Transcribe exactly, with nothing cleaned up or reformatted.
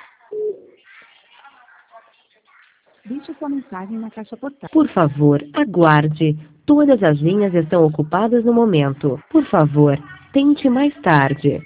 Deixe sua mensagem na caixa postal. Por favor, aguarde. Todas as linhas estão ocupadas no momento. Por favor, tente mais tarde.